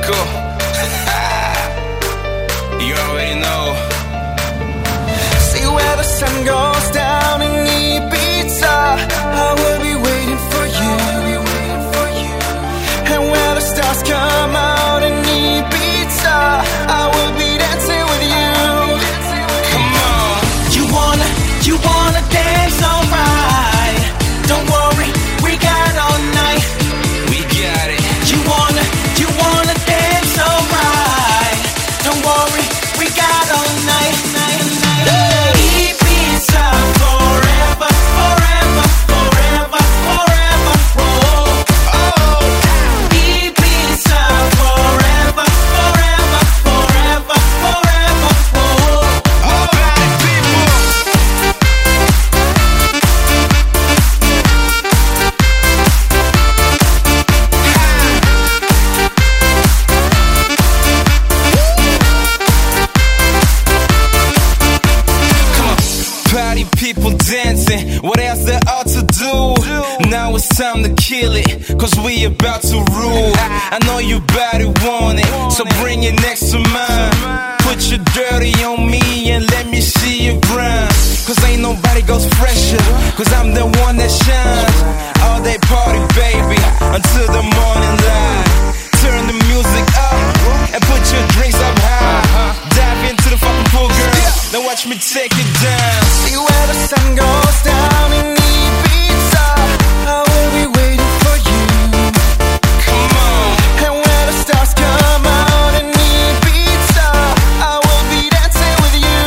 Mexico. You already know. See where the sun goes down in Ibiza, I will be waiting for you. And where the stars come out in Ibiza, I will be dancing with you. Come on. You wanna dance alright? Don't worry, we got all night. We got it. You wanna dance alright? Don't worry, we got all night. Ibiza forever, forever, forever, forever. Whoa. Oh, Ibiza forever, forever, forever, forever. Whoa. all right, people. Come on, party people dancing. What else there ought to do? Now it's time to kill it, cause we about to rule. I know you body want it, so bring it next to mine. Put your dirty on me and let me see you grind. Cause ain't nobody goes fresher, cause I'm the one that shines. All day party, baby, until the morning light. Turn the music up and put your drinks up high. Dive into the fucking pool, girl. Now watch me take it down. See where the sun goes down in Ibiza, I will be waiting for you. Come on. And where the stars come out in Ibiza, I will be dancing with you.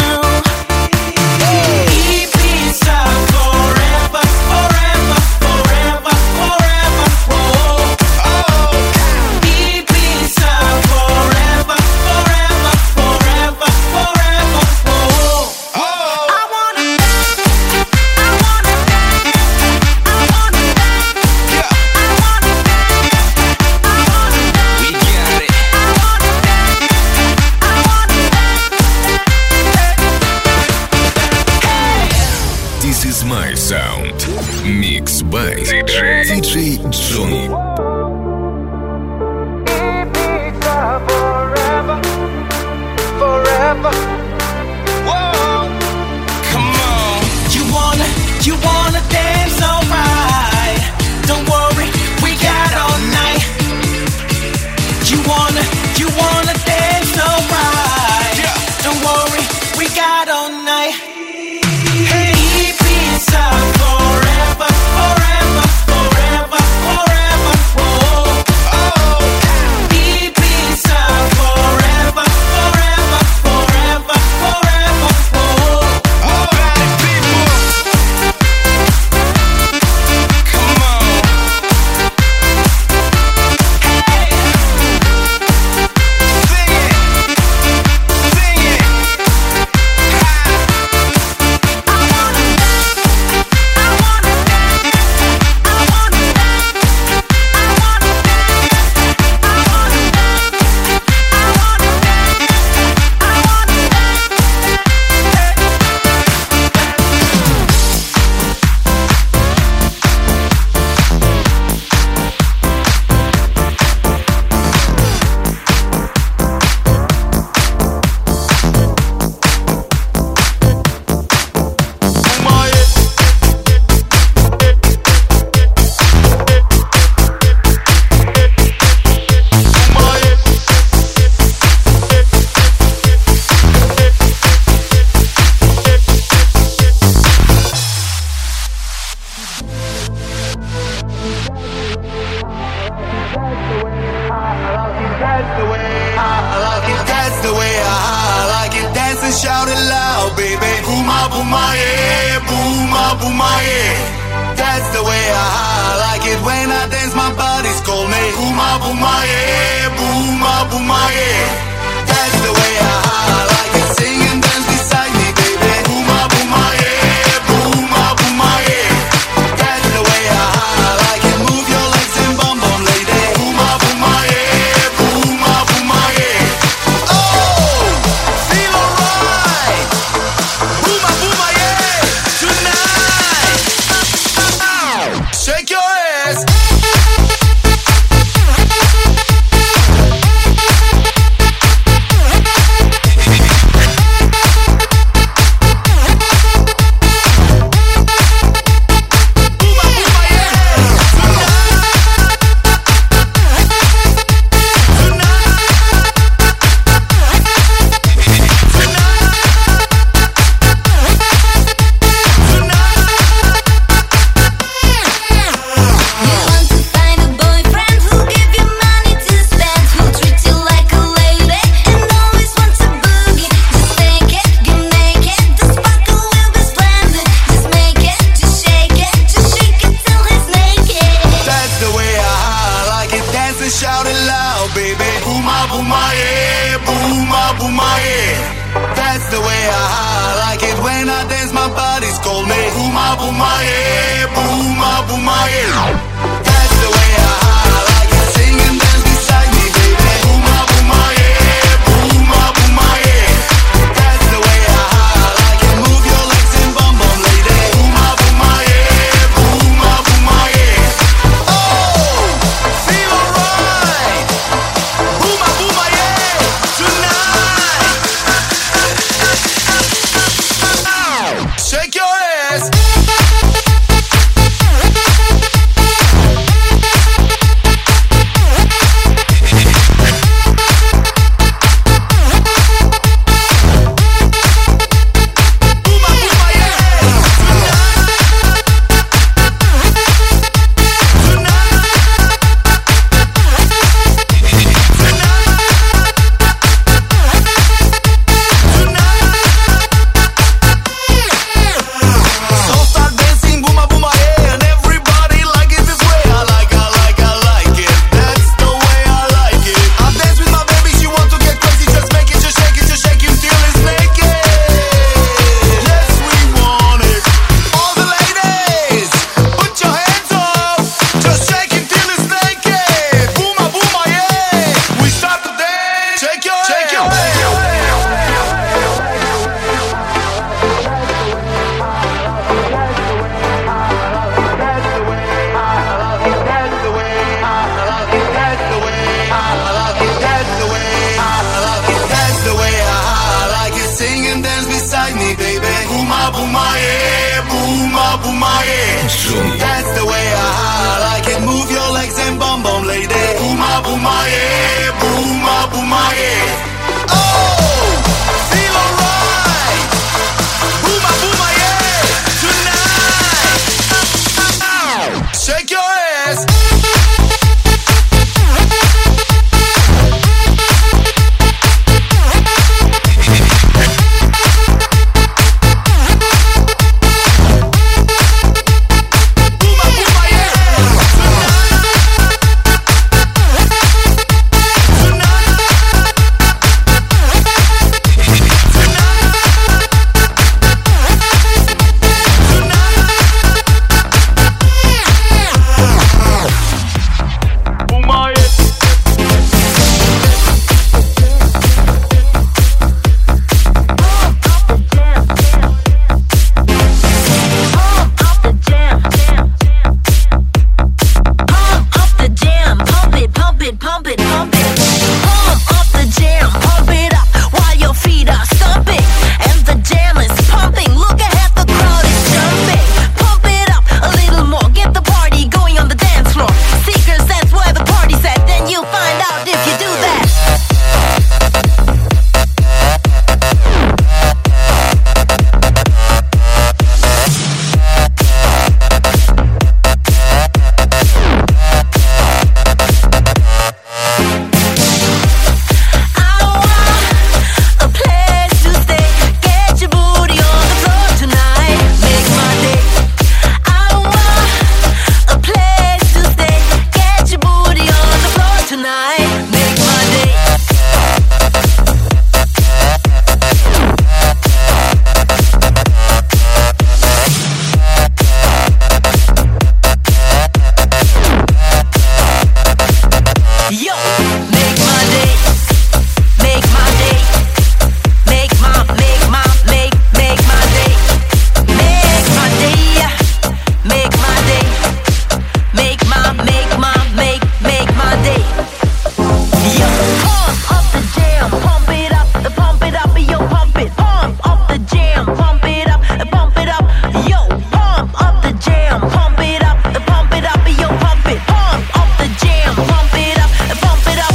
Ibiza forever, forever, forever, forever. Whoa. Oh, Ibiza forever, forever, forever, forever. Whoa. oh. I wanna dance, I wanna dance, I wanna dance, Yeah, I wanna dance, I wanna dance, we got it. I wanna dance, I wanna dance. This is my sound. Mix by DJ Johnny. Ibiza forever, forever. Whoa. Come on. You wanna dance alright? Don't worry, we got all night. You wanna dance alright? Yeah. Don't worry, we got all night. Hey, Ibiza forever, forever, forever, forever. Whoa. Oh, Ibiza forever, forever, forever, forever. Whoa. all right, people. Come on. Sing it. Sing it. Shout it loud, baby. Booma, booma, yeah. Booma, booma, yeah. That's the way I like it. When I dance, my body's call me. Booma, booma, yeah. Booma, booma, yeah. That's the way I like it. Sing and dance beside me, baby. Booma, booma, yeah. Booma, booma, yeah. That's the way I like it. Move your legs and bum bum, lady. Booma, booma, yeah. Booma, booma, yeah. Oh, feel alright. Booma, booma, yeah. Tonight, shake your ass. and shout it loud, baby. Booma, booma, yeah, booma, booma, yeah. That's the way I like it when I dance, my body's called me. Booma, booma, yeah, booma, booma, yeah. That's the way I like it, sing and dance beside me, baby. Booma, booma, yeah, booma, booma, yeah. That's the way I like it, move your legs and bum bum, lady. Booma, booma, yeah, booma, booma, yeah. Oh, feel alright. Booma, booma, yeah, tonight. Shake your ass. That's the way I like it. Move your legs and bum bum, lady. Booma, booma, yeah. Booma, booma, yeah. Oh, feel alright. Booma, booma, yeah. Tonight. Shake your ass. Pump it up,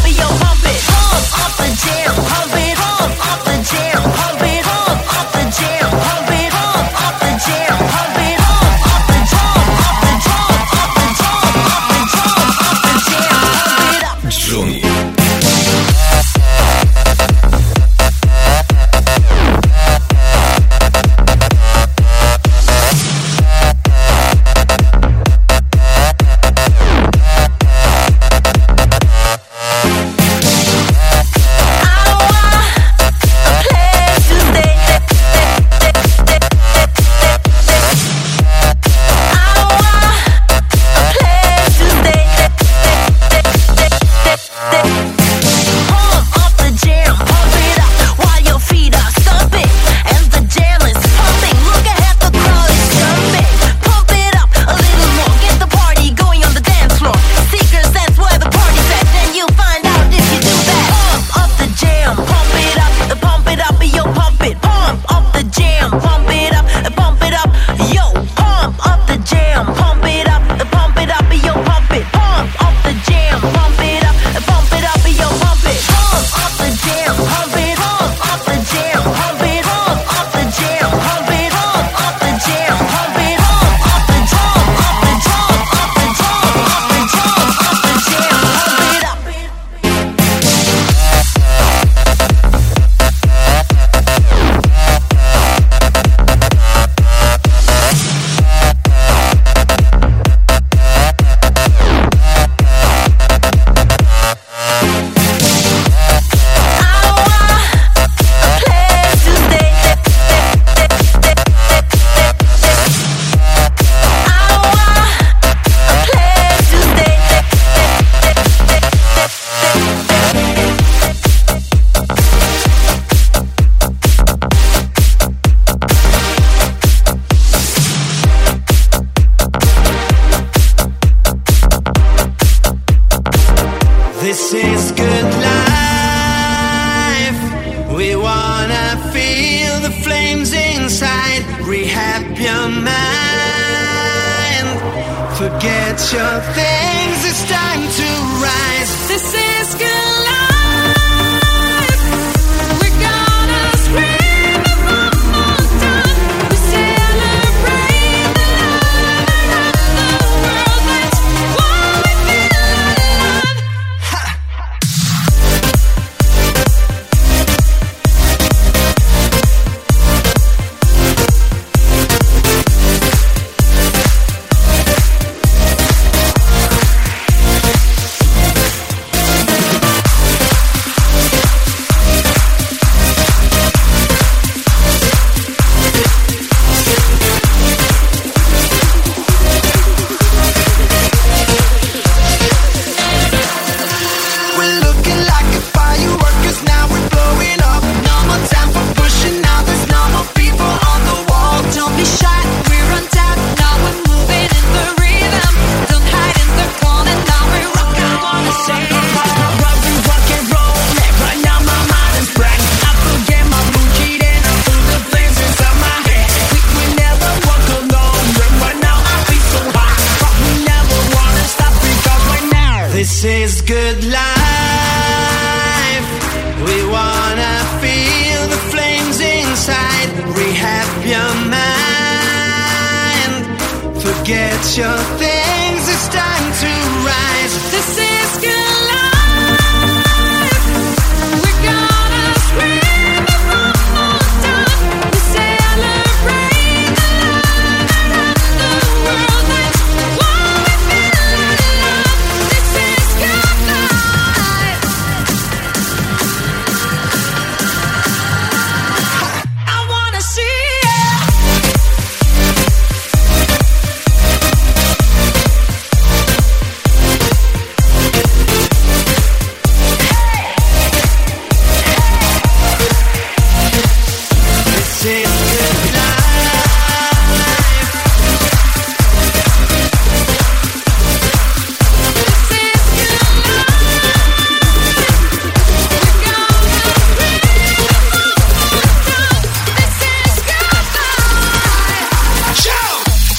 This is good life. We wanna feel the flames inside. Rehab your mind. Forget your things, it's time to rise. This is good life. We're gonna scream it one more time. We celebrate the light of the world. That's why we feel alive. This is good life. We wanna feel the flames inside. Rehab your mind. Forget your things, it's time to rise. This is good life. We're gonna scream it one more time. We celebrate the light of the world. That's why we feel alive. This is good life. I wanna see it. This is good life. This is good life. We're gonna scream it one more time. This is good life. Shout!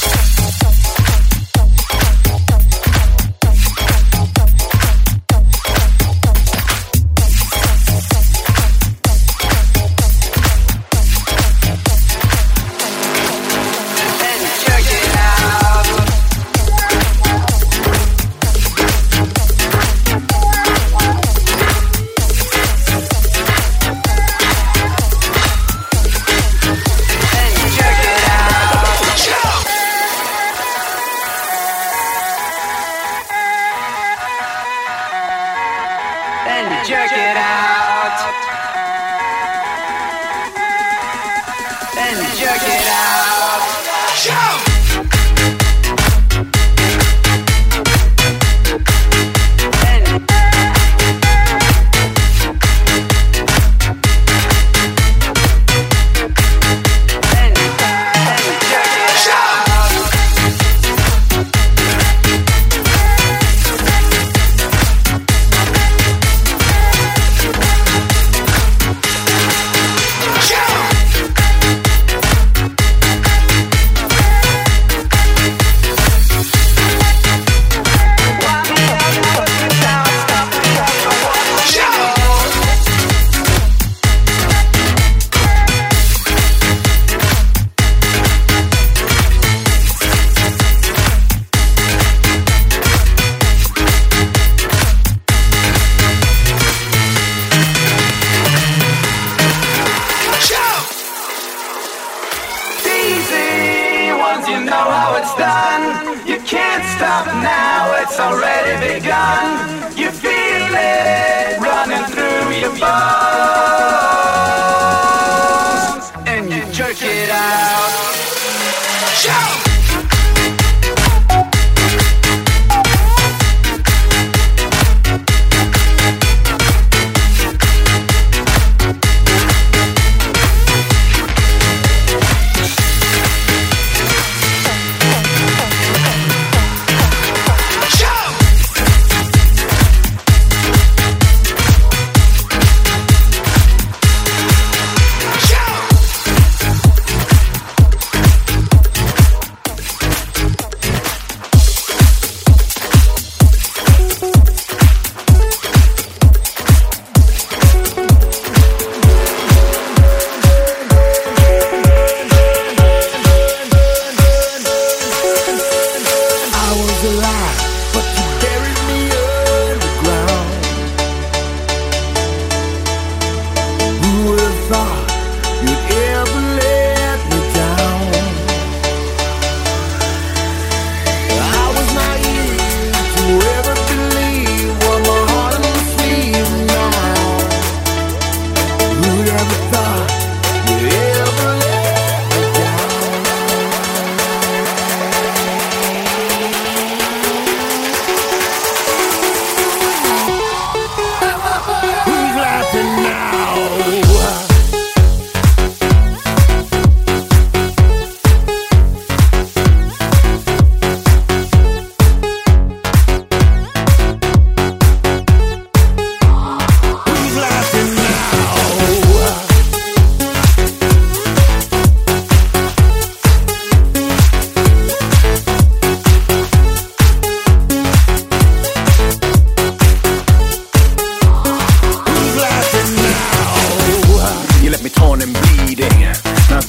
Check it out. And check it out. Shout! You know how it's done. You can't stop now, it's already begun. You feel it running through your bones, and you jerk it out. Shout!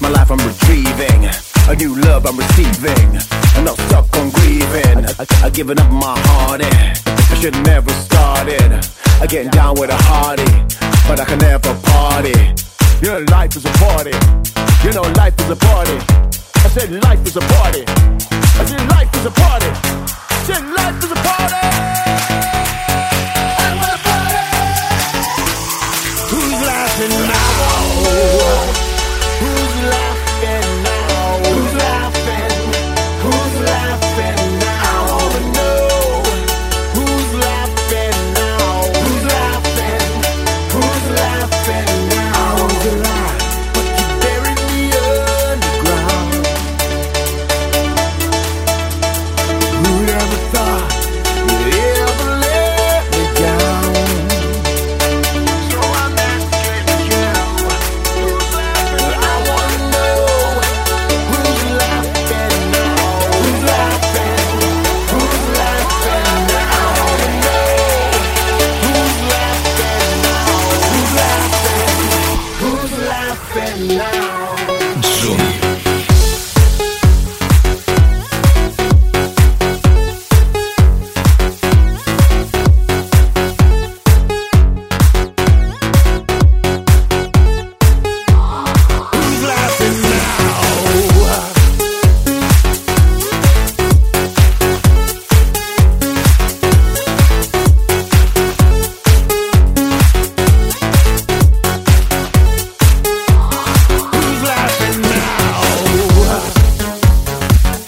My life I'm retrieving, a new love I'm receiving. I'm not stuck on grieving. I given up my heart in. I should never started. I getting down with a hearty, but I can never party. You know life is a party. You know life is a party. I said life is a party. I said life is a party. I said life is a party. I want a party. Who's laughing now? Who's laughing now? Who's laughing? Who's laughing now? I wanna know. Who's laughing now? Who's laughing? Who's laughing now? I want to laugh, but you buried me underground. Who'd ever thought you'd ever let me down? So I'm asking you, who's laughing? I wanna know who's laughing now? Who's laughing? Who's laughing now? I wanna know who's laughing now? Who's laughing? Who's laughing now? Джонни. Who's laughing now? Who's laughing now?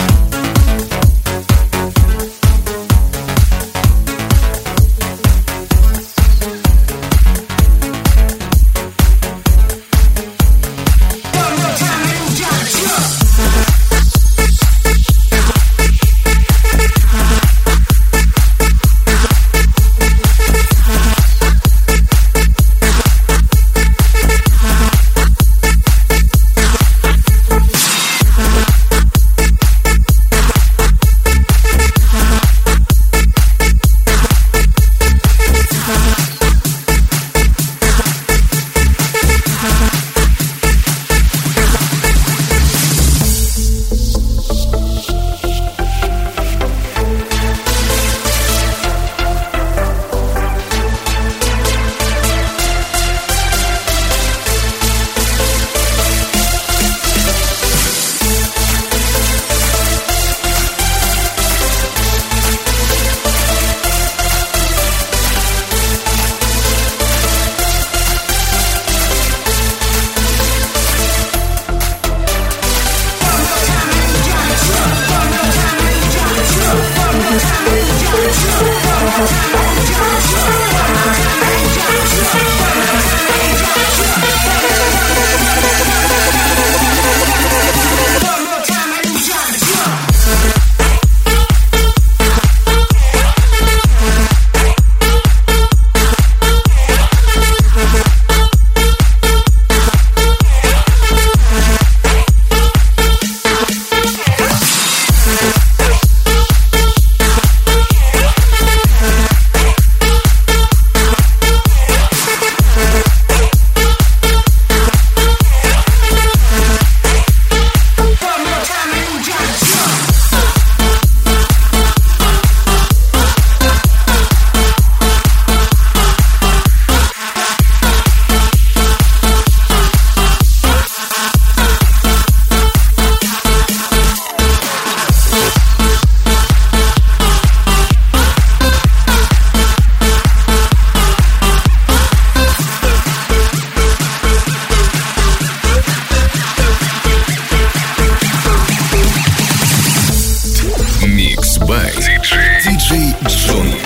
Mix by DJ Johnny.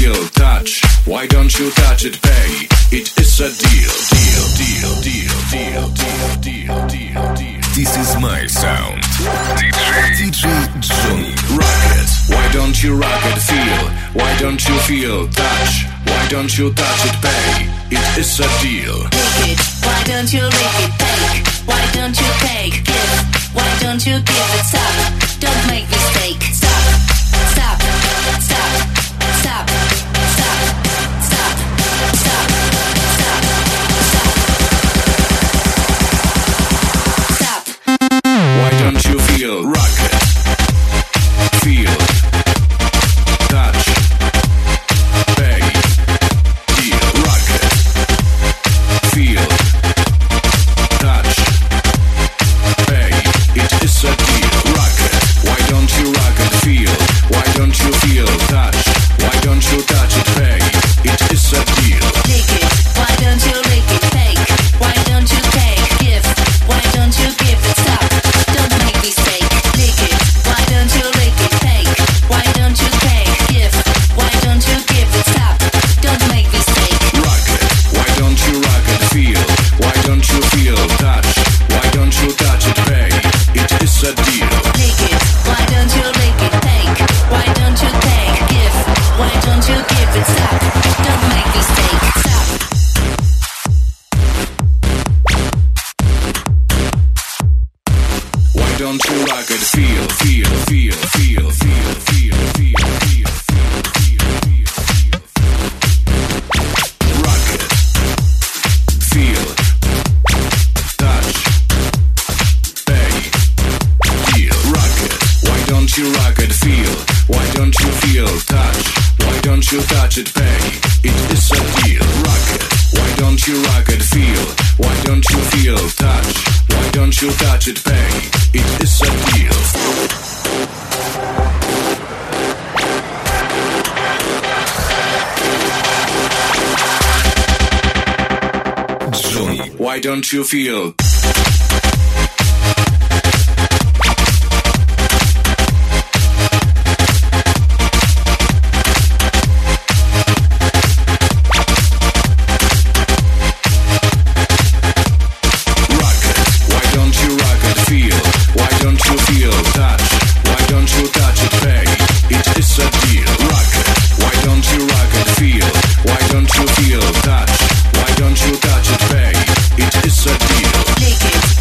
feel, touch. Why don't you touch it, pay? It is a deal, deal, deal, deal, deal, deal, deal, deal, deal. This is my sound. DJ Johnny. Rock it. Why don't you rock it, feel? Why don't you feel, touch? Why don't you touch it, pay? It is a deal. Lick it. Why don't you lick it, take? Why don't you take, give? Why don't you give it, stop? Don't make mistake. Stop, stop, stop, stop, stop, stop, stop, stop, stop, stop. Why don't you feel, rock it? Feel, touch, pay, deal, rock it. Feel, touch, pay, it is a deal, rock it. Why don't you rock it, feel? Why don't you feel, touch? Why don't you touch it, pay? It is a deal. Lick it. Why don't you lick it, take? Why don't you take, give? Why don't you give it, stop? Don't make mistake. Lick it. Why don't you lick it, take? Why don't you take, give? Why don't you give it, stop? Don't make mistake. Rock it. Why don't you rock it, feel? Why don't you feel, touch? Why don't you touch it, pay? It is a deal. Lick it. Why don't you lick it, take? Why don't you take, give? Why don't you give it, stop? Don't make mistake. Stop. Why don't you rock it, feel, feel, feel, feel, feel, feel, feel, feel, feel, feel, rock it, feel, touch, pay, deal, rock it. Why don't you rock it, feel? Why don't you feel, touch? Why don't you touch it, pay? It is a deal, rock it. Why don't you rock it, feel? Why don't you feel, touch? Why don't you touch it, pay? It is a deal. Johnny, why don't you feel? Why don't you feel, touch? Why don't you touch it, pay? It is a deal, rock it. Why don't you rock it, feel? Why don't you feel, touch? Why don't you touch it, pay? It is a deal. Lick it.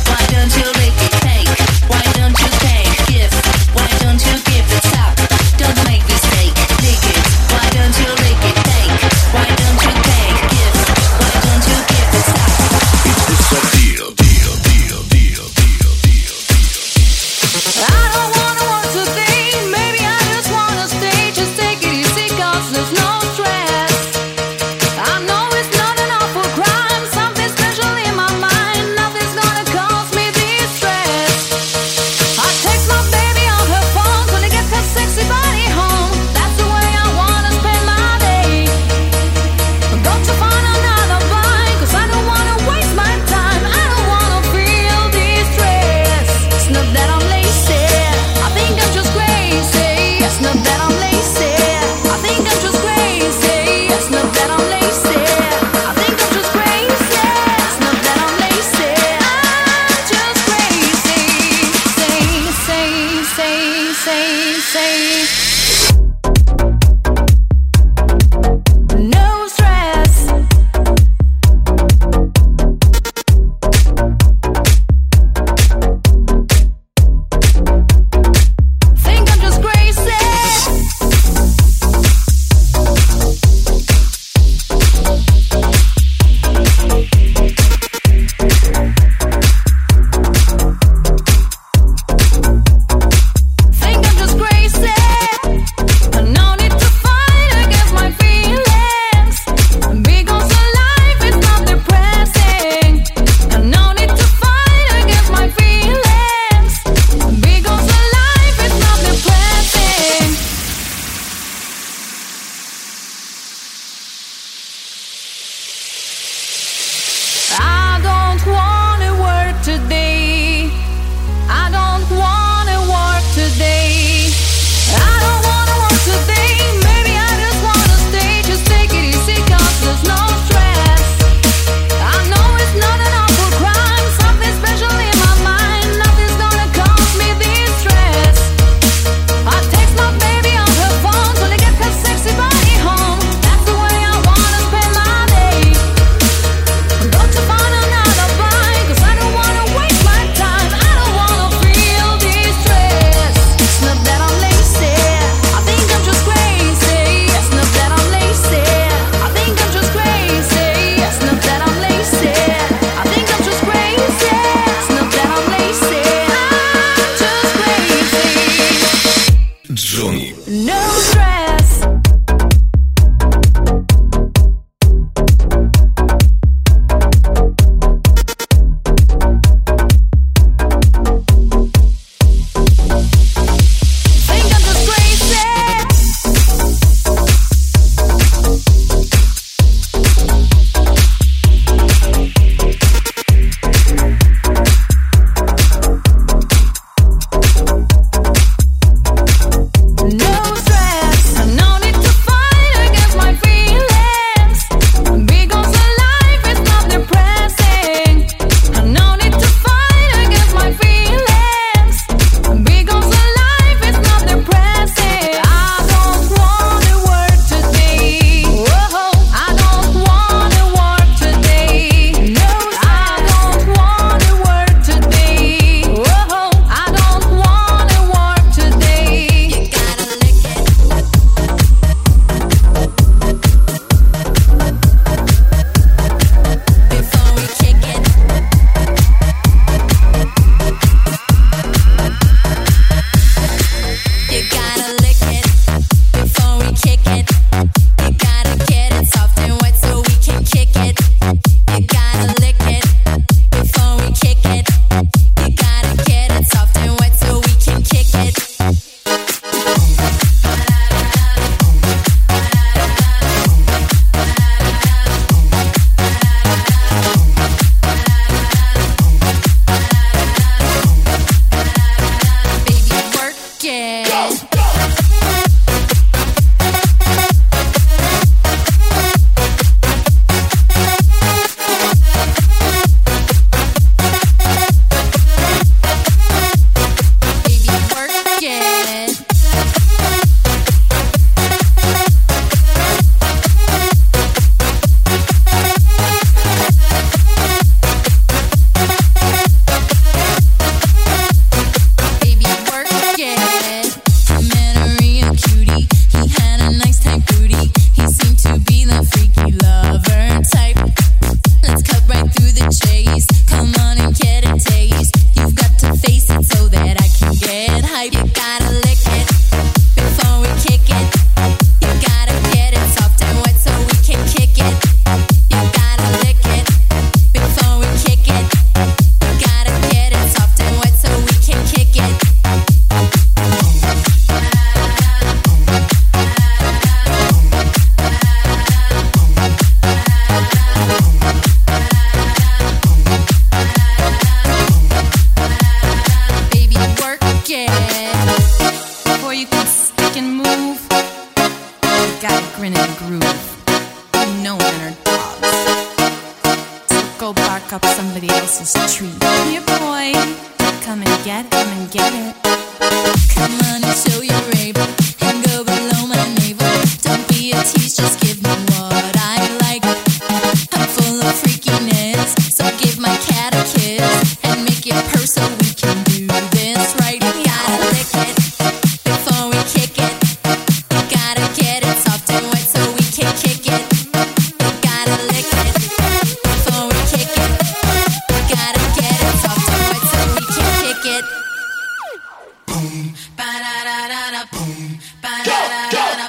fuck up somebody else's treat. Here, boy, come and get it, come and get it. Come on and show your rape and go below my navel. Don't be a tease, just give me what I like. I'm full of freakiness, so give my cat a kiss and make it purr so we can do this right. You gotta lick it before we kick it. You gotta get it soft and wet so we can kick it. You gotta lick it before we kick it. You gotta get it soft and wet so we can kick it. Boom, ba-da-da-da-da, boom, ba-da-da-da-da.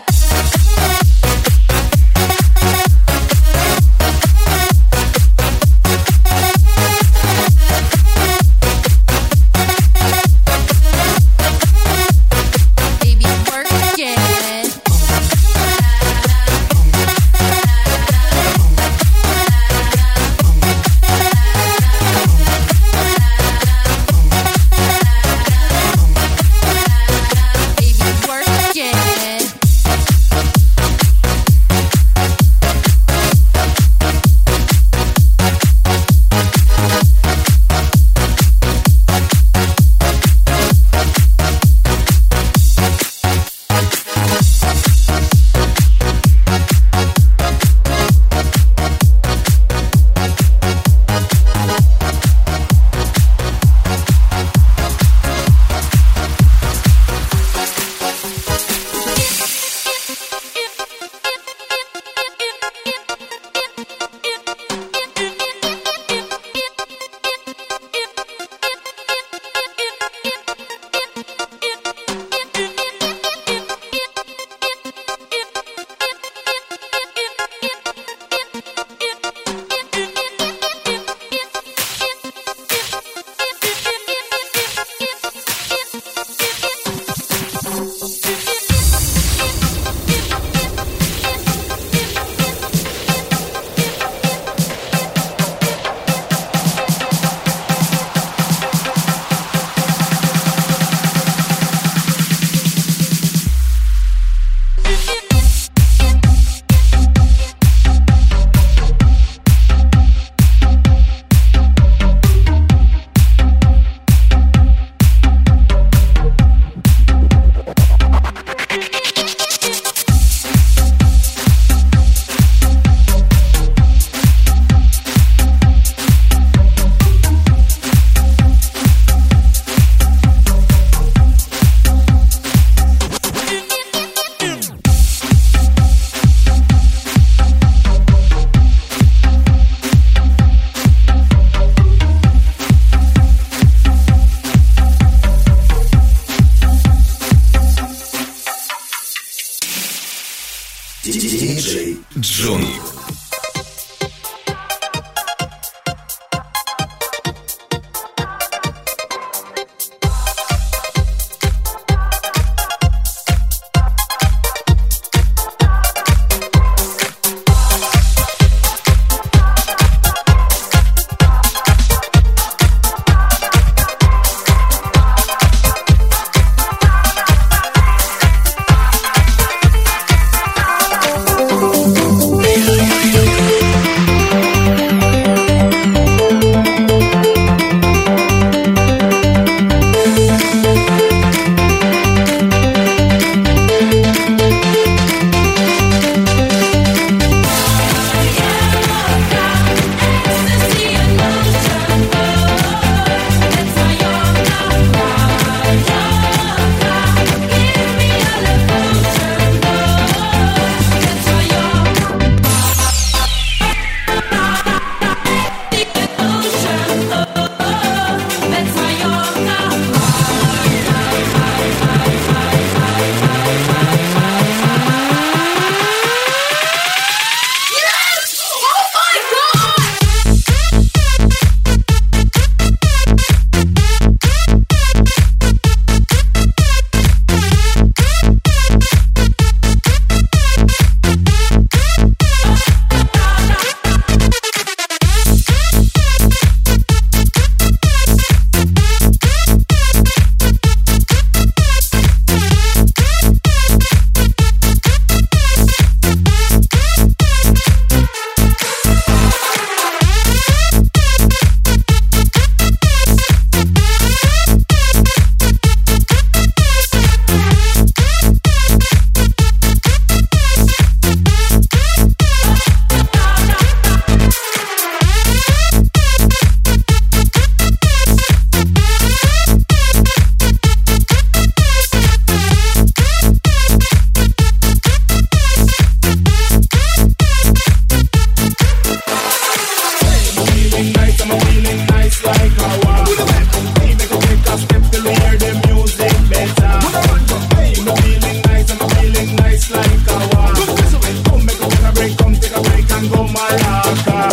Baby, work it. Baby, work it. DJ Johnny. tengo malaca.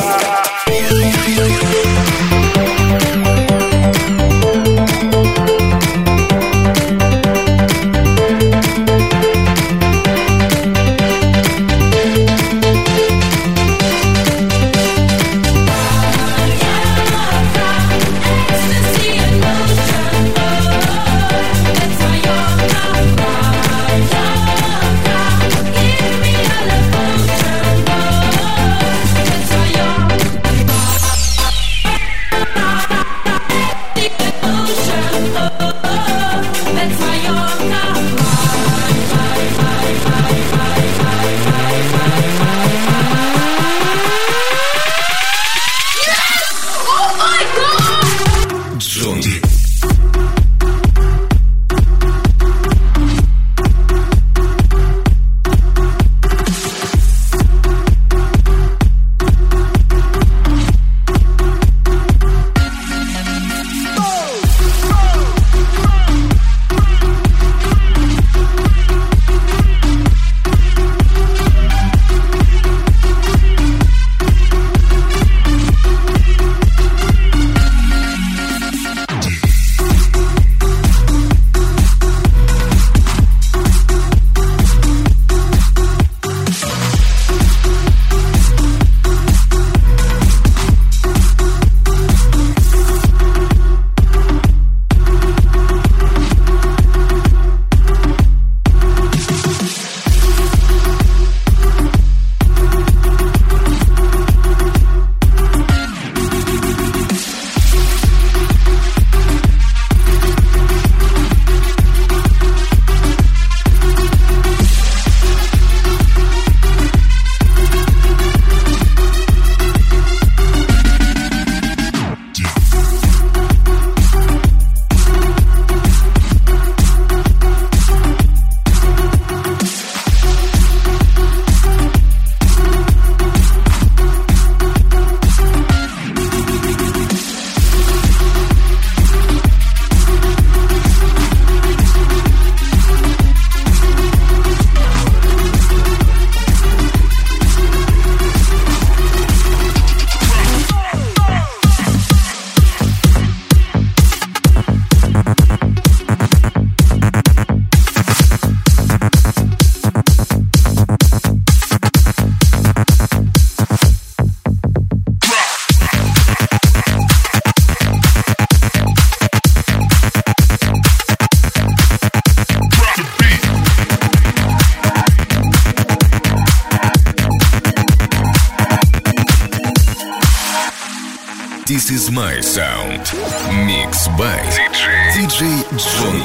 This is my sound. Mixed by DJ Johnny.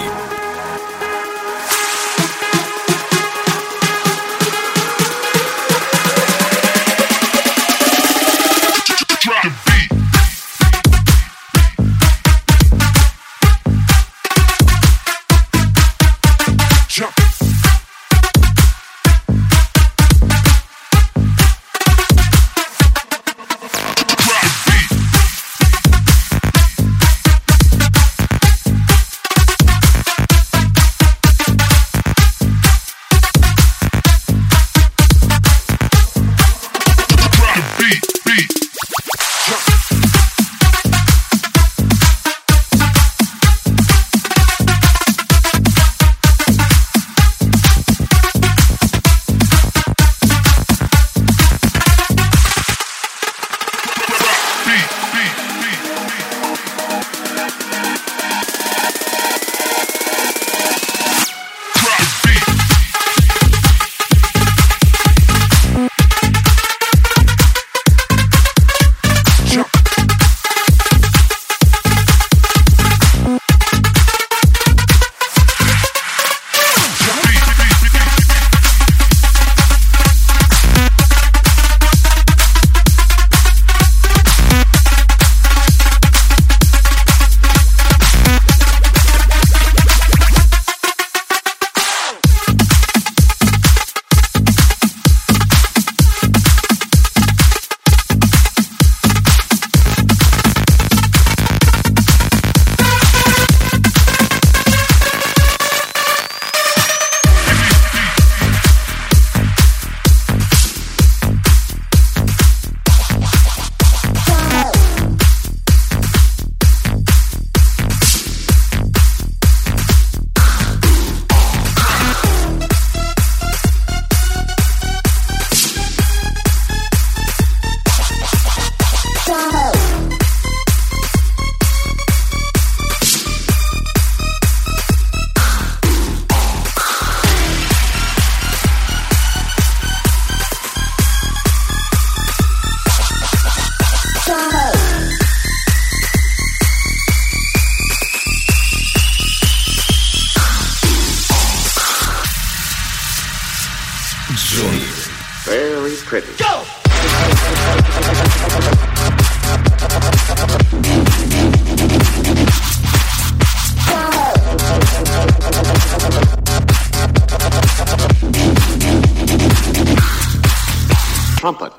Trumpet.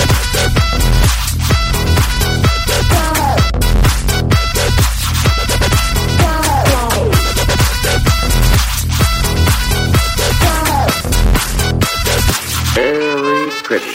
Very pretty.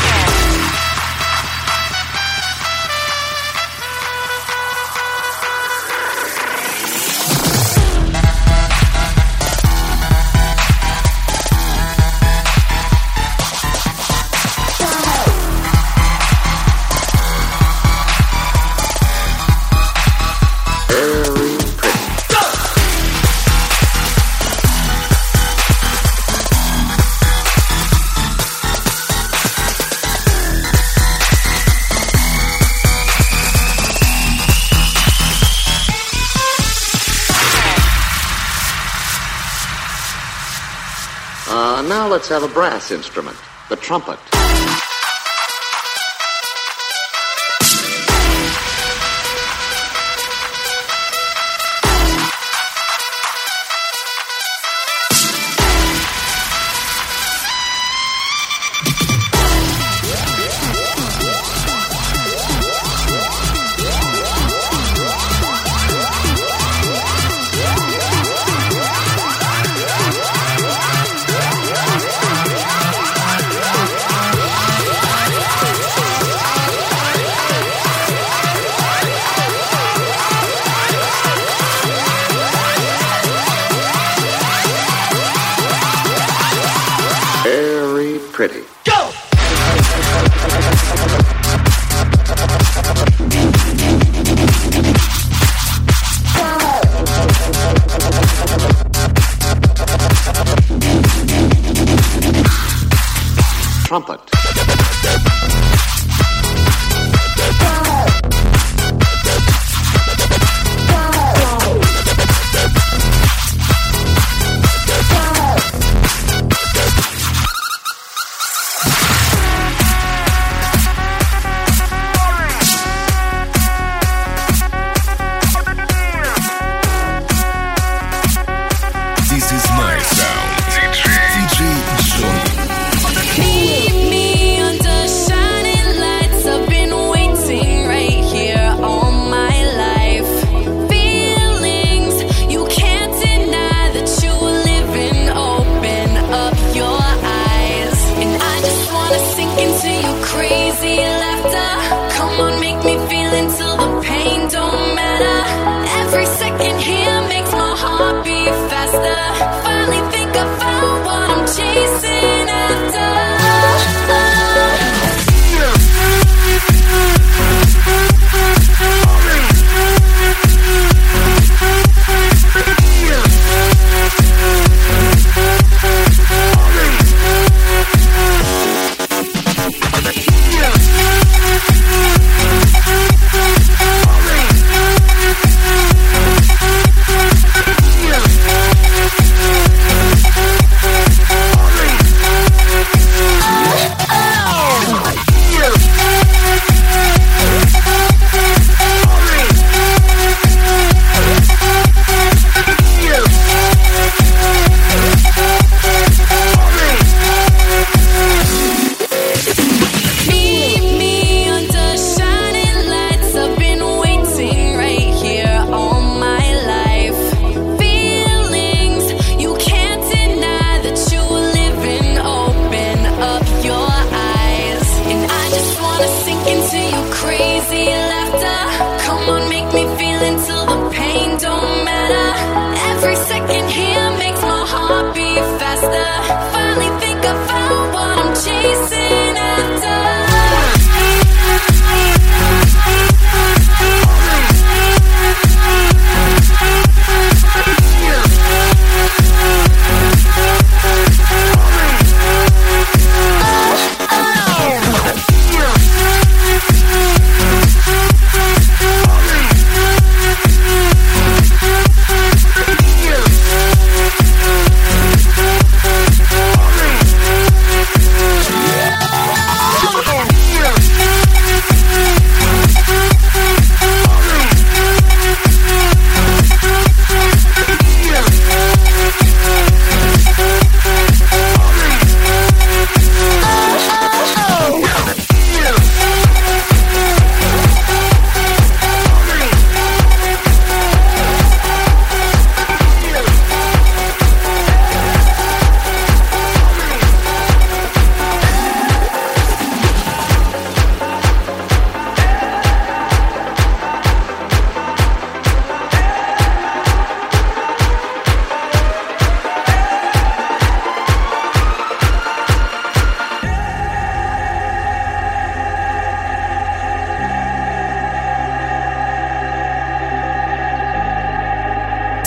Now let's have a brass instrument, the trumpet. Pretty. Go! Trumpet.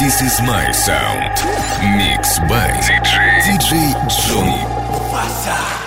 This is my sound. Mix by DJ Johnny. Mufasa.